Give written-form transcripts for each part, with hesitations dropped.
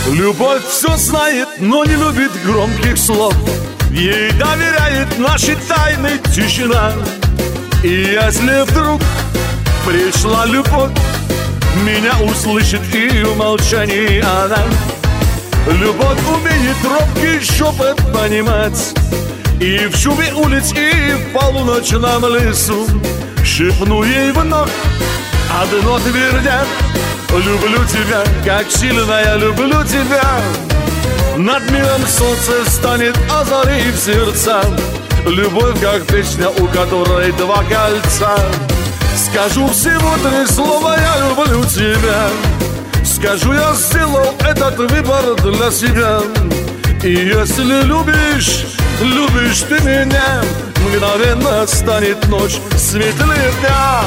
Любовь все знает, но не любит громких слов. Ей доверяет наши тайны тишина. И если вдруг пришла любовь, меня услышит и в молчании она. Любовь умеет робкий шепот понимать, и в шуме улиц, и в полуночном лесу. Шепну ей вновь одно твердя: люблю тебя, как сильно я люблю тебя. Над миром солнце станет, озарив сердца. Любовь, как песня, у которой два кольца. Скажу всего 3 слова: я люблю тебя. Скажу, я сделал этот выбор для себя. И если любишь, любишь ты меня, мгновенно станет ночь светлее дня.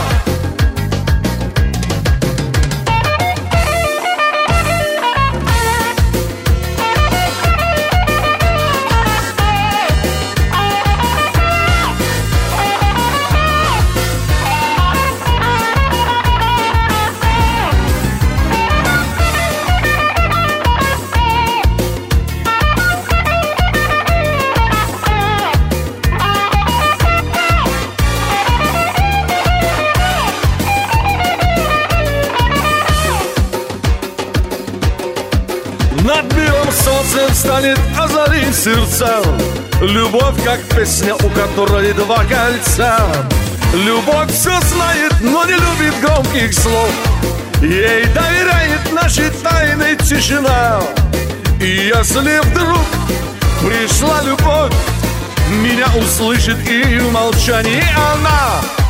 Над миром солнце встанет, озарив сердца. Любовь, как песня, у которой два кольца. Любовь все знает, но не любит громких слов. Ей доверяет наши тайны тишина. И если вдруг пришла любовь, меня услышит и в молчании она.